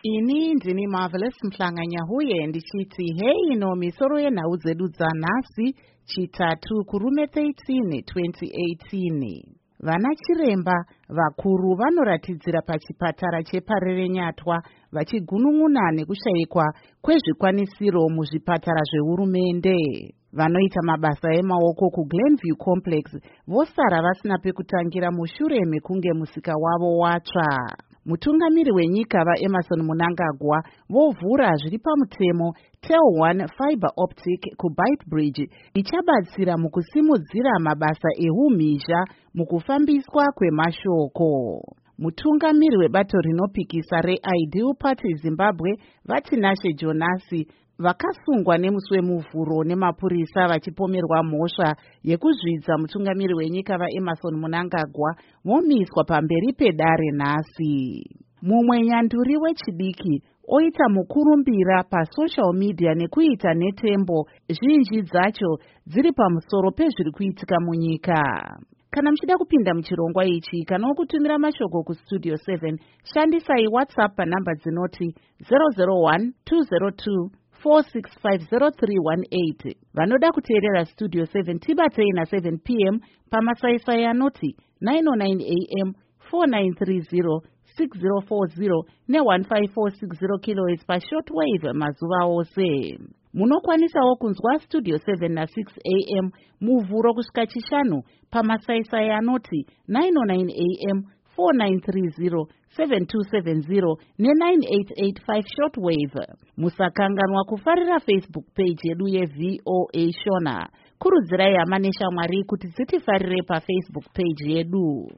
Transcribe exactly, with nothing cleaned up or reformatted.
Ini ndini Marvelous Mhlanganyahuye ndichiti hei ino misoro yenhau dzedu dzanhasi chitatu kurume thirteen twenty eighteen. Vana chiremba vakuru vanoratidzira pachipatara cheParere Nyatwa vachigunun'una nekushayikwa kwezvikwanisiro muzvipatara zvehurumende. Vanoita mabasa emaoko kuGlenview Complex vosara vasina pekutangira mushure mekunge musika wavo watsva. Mutungamiri wenyika vaEmmerson Mnangagwa vovhura zviri pamutemo Tel one Fiber Optic kuBeitbridge ichabatsira mukusimudzira mabasa ehumhizha mukufambiswa kwemashoko. Mutungamiri webato rinopikisa reIdeal Party Zimbabwe Vatinashe Jonasi vakasungwa nemusi wemuvhuro nemapurisa vachipomerwa mhosva yekuzvidza mutungamiri wenyika vaEmmerson Mnangagwa vomiswa pamberi pedare nhasi. Mumwe nyanduri wechidiki oita mukurumbira pasocial media nekuita netembo zhinji dzacho dziri pamusoro pezviri kuitika munyika. Kana muchida kupinda muchirongwa ichi kana kutumira mashoko kustudio seven shandisai WhatsApp panhamba dzinoti zero zero one two zero two four six five zero three one eight. Vanoda kuteerera Studio seven tibatei na seven p m pamasaisai anoti nine oh nine a m four nine three zero six zero four zero ne one five four six zero kilohertz pashortwave mazuva ose. Munokwanisawo kunzwa Studio seven na six a m muvhuro kusvika chishanu pamasaisai anoti nine oh nine a m four nine three zero seven two seven zero ne nine eight eight five shortwave. Musakanganwa kufarira Facebook page yedu yeV O A Shona. Kurudzirai hama neshamwari kuti dzitifarire paFacebook page yedu.